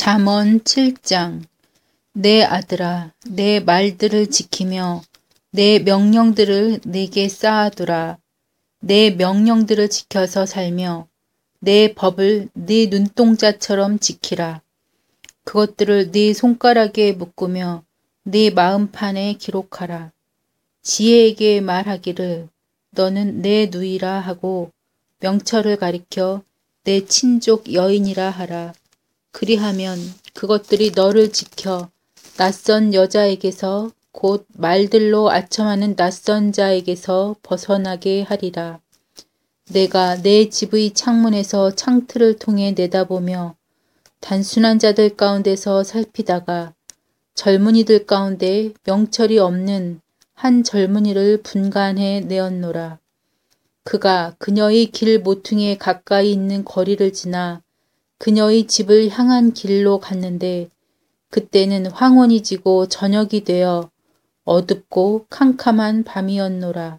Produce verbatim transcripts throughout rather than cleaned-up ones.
잠언 칠 장. 내 아들아, 내 말들을 지키며 내 명령들을 내게 쌓아두라. 내 명령들을 지켜서 살며 내 법을 네 눈동자처럼 지키라. 그것들을 네 손가락에 묶으며 네 마음판에 기록하라. 지혜에게 말하기를 너는 내 누이라 하고 명철을 가리켜 내 친족 여인이라 하라. 그리하면 그것들이 너를 지켜 낯선 여자에게서 곧 말들로 아첨하는 낯선 자에게서 벗어나게 하리라. 내가 내 집의 창문에서 창틀을 통해 내다보며 단순한 자들 가운데서 살피다가 젊은이들 가운데 명철이 없는 한 젊은이를 분간해 내었노라. 그가 그녀의 길 모퉁이에 가까이 있는 거리를 지나 그녀의 집을 향한 길로 갔는데 그때는 황혼이 지고 저녁이 되어 어둡고 캄캄한 밤이었노라.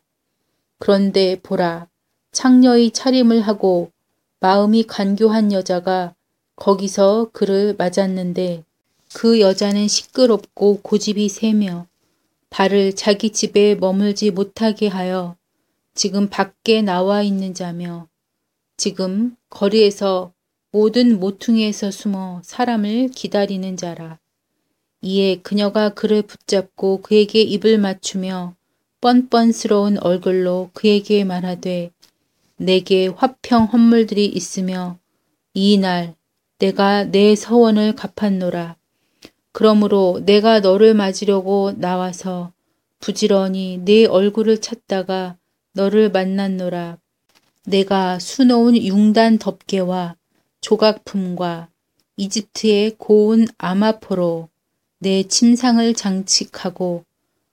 그런데 보라, 창녀의 차림을 하고 마음이 간교한 여자가 거기서 그를 맞았는데 그 여자는 시끄럽고 고집이 세며 발을 자기 집에 머물지 못하게 하여 지금 밖에 나와 있는 자며 지금 거리에서 모든 모퉁이에서 숨어 사람을 기다리는 자라. 이에 그녀가 그를 붙잡고 그에게 입을 맞추며 뻔뻔스러운 얼굴로 그에게 말하되 내게 화평 헌물들이 있으며 이 날 내가 내 서원을 갚았노라. 그러므로 내가 너를 맞으려고 나와서 부지런히 네 얼굴을 찾다가 너를 만났노라. 내가 수놓은 융단 덮개와 조각품과 이집트의 고운 아마포로 내 침상을 장식하고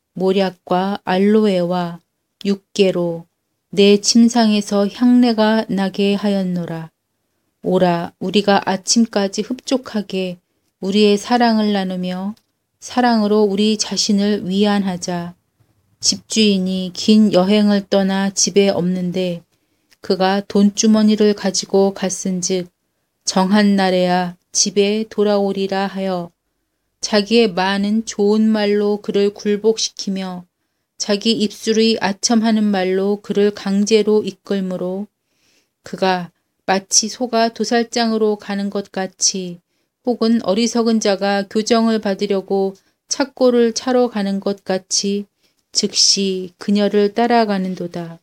모략과 알로에와 육개로 내 침상에서 향내가 나게 하였노라. 오라, 우리가 아침까지 흡족하게 우리의 사랑을 나누며 사랑으로 우리 자신을 위안하자. 집주인이 긴 여행을 떠나 집에 없는데 그가 돈주머니를 가지고 갔은즉 정한 날에야 집에 돌아오리라 하여 자기의 많은 좋은 말로 그를 굴복시키며 자기 입술의 아첨하는 말로 그를 강제로 이끌므로 그가 마치 소가 도살장으로 가는 것 같이 혹은 어리석은 자가 교정을 받으려고 착고를 차러 가는 것 같이 즉시 그녀를 따라가는도다.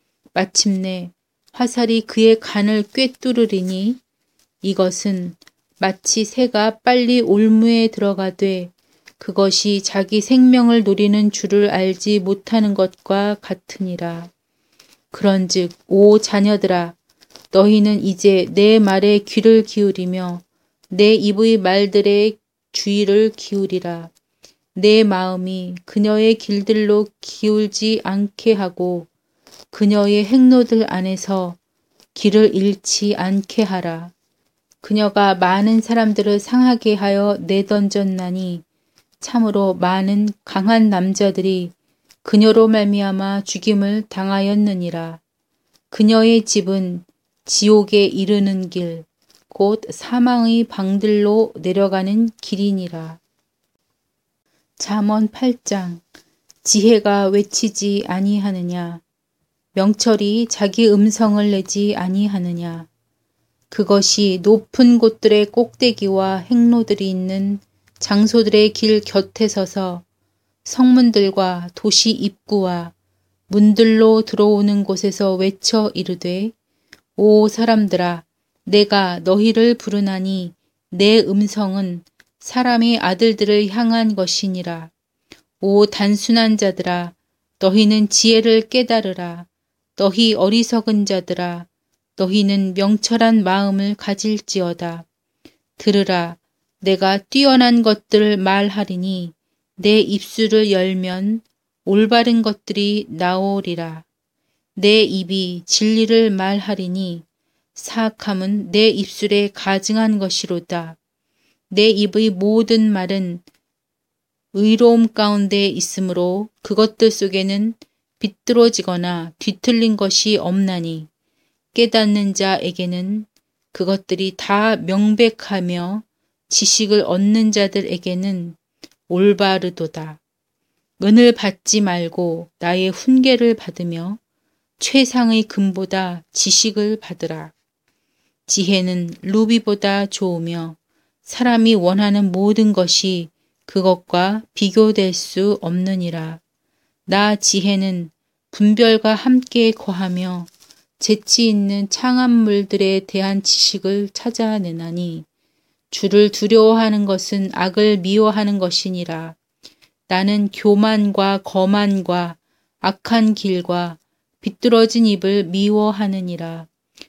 마침내 화살이 그의 간을 꿰뚫으리니 이것은 마치 새가 빨리 올무에 들어가되 그것이 자기 생명을 노리는 줄을 알지 못하는 것과 같으니라. 그런즉 오 자녀들아, 너희는 이제 내 말에 귀를 기울이며 내 입의 말들에 주의를 기울이라. 내 마음이 그녀의 길들로 기울지 않게 하고 그녀의 행로들 안에서 길을 잃지 않게 하라. 그녀가 많은 사람들을 상하게 하여 내던졌나니 참으로 많은 강한 남자들이 그녀로 말미암아 죽임을 당하였느니라. 그녀의 집은 지옥에 이르는 길, 곧 사망의 방들로 내려가는 길이니라. 잠언 팔 장. 지혜가 외치지 아니하느냐? 명철이 자기 음성을 내지 아니하느냐? 그것이 높은 곳들의 꼭대기와 행로들이 있는 장소들의 길 곁에 서서 성문들과 도시 입구와 문들로 들어오는 곳에서 외쳐 이르되 오 사람들아, 내가 너희를 부르나니 내 음성은 사람의 아들들을 향한 것이니라. 오 단순한 자들아, 너희는 지혜를 깨달으라. 너희 어리석은 자들아, 너희는 명철한 마음을 가질지어다. 들으라, 내가 뛰어난 것들을 말하리니 내 입술을 열면 올바른 것들이 나오리라. 내 입이 진리를 말하리니 사악함은 내 입술에 가증한 것이로다. 내 입의 모든 말은 의로움 가운데 있으므로 그것들 속에는 비뚤어지거나 뒤틀린 것이 없나니 깨닫는 자에게는 그것들이 다 명백하며 지식을 얻는 자들에게는 올바르도다. 은을 받지 말고 나의 훈계를 받으며 최상의 금보다 지식을 받으라. 지혜는 루비보다 좋으며 사람이 원하는 모든 것이 그것과 비교될 수 없느니라. 나 지혜는 분별과 함께 거하며 재치 있는 창암물들에 대한 지식을 찾아내나니 주를 두려워하는 것은 악을 미워하는 것이니라. 나는 교만과 거만과 악한 길과 비뚤어진 입을 미워하느니라.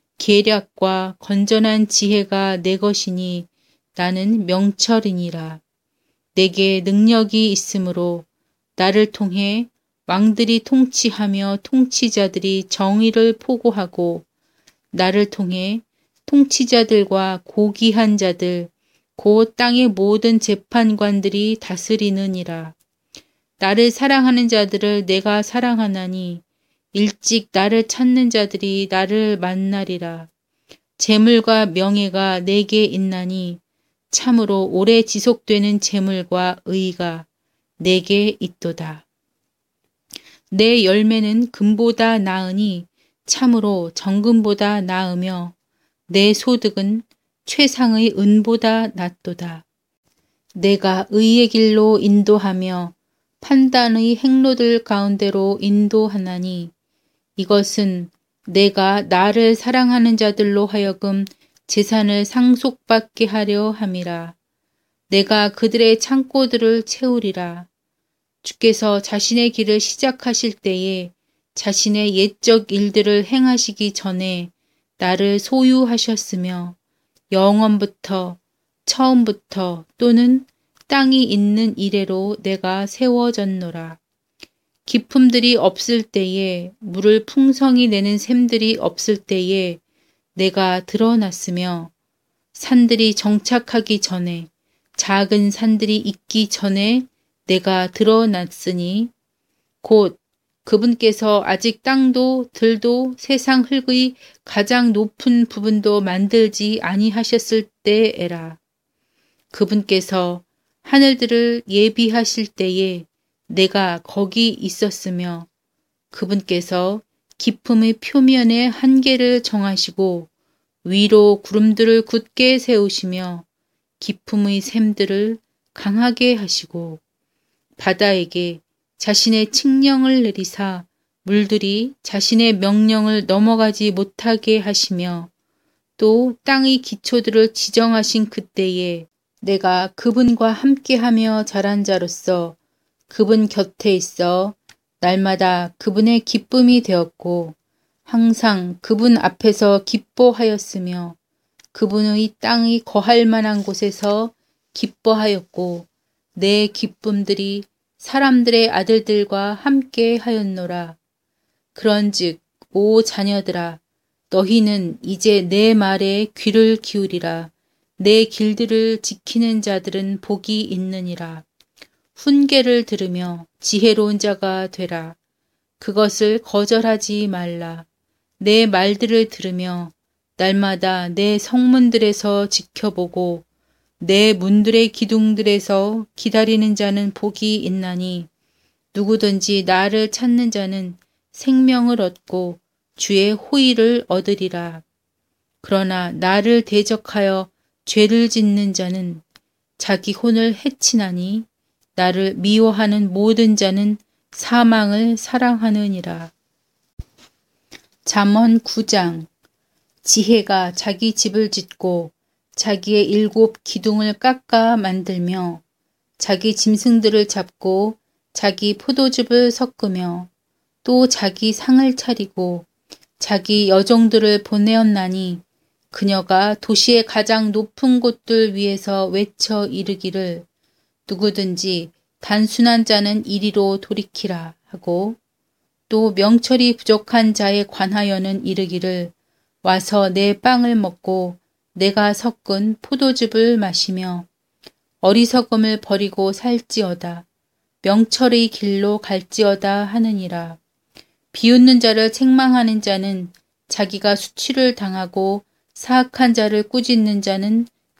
계략과 건전한 지혜가 내 것이니 나는 명철이니라. 내게 능력이 있으므로 나를 통해 왕들이 통치하며 통치자들이 정의를 포고하고 나를 통해 통치자들과 고귀한 자들 곧 땅의 모든 재판관들이 다스리느니라. 나를 사랑하는 자들을 내가 사랑하나니 일찍 나를 찾는 자들이 나를 만나리라. 재물과 명예가 내게 있나니 참으로 오래 지속되는 재물과 의가 내게 있도다. 내 열매는 금보다 나으니 참으로 정금보다 나으며 내 소득은 최상의 은보다 낫도다. 내가 의의 길로 인도하며 판단의 행로들 가운데로 인도하나니 이것은 내가 나를 사랑하는 자들로 하여금 재산을 상속받게 하려 함이라. 내가 그들의 창고들을 채우리라. 주께서 자신의 길을 시작하실 때에 자신의 옛적 일들을 행하시기 전에 나를 소유하셨으며 영원부터 처음부터 또는 땅이 있는 이래로 내가 세워졌노라. 기품들이 없을 때에 물을 풍성히 내는 샘들이 없을 때에 내가 드러났으며 산들이 정착하기 전에 작은 산들이 있기 전에 내가 드러났으니 곧 그분께서 아직 땅도 들도 세상 흙의 가장 높은 부분도 만들지 아니하셨을 때에라. 그분께서 하늘들을 예비하실 때에 내가 거기 있었으며 그분께서 깊음의 표면에 한계를 정하시고 위로 구름들을 굳게 세우시며 깊음의 샘들을 강하게 하시고 바다에게 자신의 칙령을 내리사 물들이 자신의 명령을 넘어가지 못하게 하시며 또 땅의 기초들을 지정하신 그때에 내가 그분과 함께하며 자란 자로서 그분 곁에 있어 날마다 그분의 기쁨이 되었고 항상 그분 앞에서 기뻐하였으며 그분의 땅이 거할 만한 곳에서 기뻐하였고 내 기쁨들이 사람들의 아들들과 함께 하였노라. 그런즉 오 자녀들아 너희는 이제 내 말에 귀를 기울이라. 내 길들을 지키는 자들은 복이 있느니라. 훈계를 들으며 지혜로운 자가 되라. 그것을 거절하지 말라. 내 말들을 들으며 날마다 내 성문들에서 지켜보고 내 문들의 기둥들에서 기다리는 자는 복이 있나니 누구든지 나를 찾는 자는 생명을 얻고 주의 호의를 얻으리라. 그러나 나를 대적하여 죄를 짓는 자는 자기 혼을 해치나니 나를 미워하는 모든 자는 사망을 사랑하느니라. 잠언 구 장. 지혜가 자기 집을 짓고 자기의 일곱 기둥을 깎아 만들며 자기 짐승들을 잡고 자기 포도즙을 섞으며 또 자기 상을 차리고 자기 여종들을 보내었나니 그녀가 도시의 가장 높은 곳들 위에서 외쳐 이르기를 누구든지 단순한 자는 이리로 돌이키라 하고 또 명철이 부족한 자에 관하여는 이르기를 와서 내 빵을 먹고 내가 섞은 포도즙을 마시며 어리석음을 버리고 살지어다. 명철의 길로 갈지어다 하느니라. 비웃는 자를 책망하는 자는 자기가 수치를 당하고 사악한 자를 꾸짖는 자는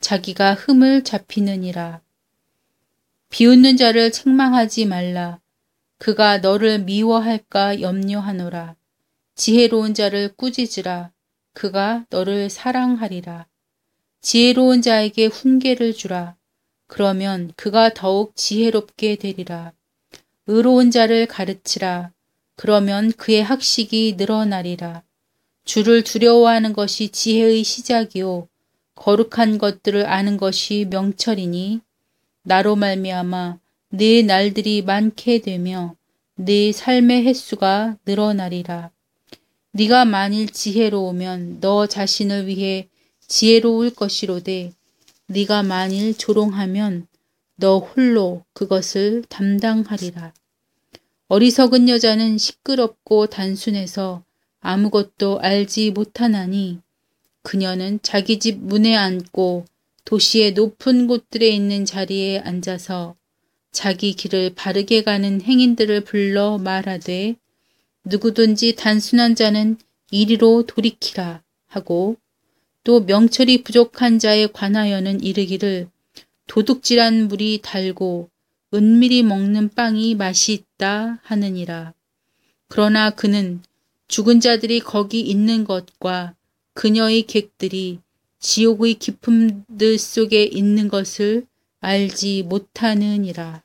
자기가 흠을 잡히느니라. 비웃는 자를 책망하지 말라. 그가 너를 미워할까 염려하노라. 지혜로운 자를 꾸짖으라. 그가 너를 사랑하리라. 지혜로운 자에게 훈계를 주라. 그러면 그가 더욱 지혜롭게 되리라. 의로운 자를 가르치라. 그러면 그의 학식이 늘어나리라. 주를 두려워하는 것이 지혜의 시작이요 거룩한 것들을 아는 것이 명철이니 나로 말미암아 네 날들이 많게 되며 네 삶의 횟수가 늘어나리라. 네가 만일 지혜로우면 너 자신을 위해 지혜로울 것이로되 네가 만일 조롱하면 너 홀로 그것을 담당하리라. 어리석은 여자는 시끄럽고 단순해서 아무것도 알지 못하나니 그녀는 자기 집 문에 앉고 도시의 높은 곳들에 있는 자리에 앉아서 자기 길을 바르게 가는 행인들을 불러 말하되 누구든지 단순한 자는 이리로 돌이키라 하고 또 명철이 부족한 자에 관하여는 이르기를 도둑질한 물이 달고 은밀히 먹는 빵이 맛이 있다 하느니라. 그러나 그는 죽은 자들이 거기 있는 것과 그녀의 객들이 지옥의 깊음들 속에 있는 것을 알지 못하느니라.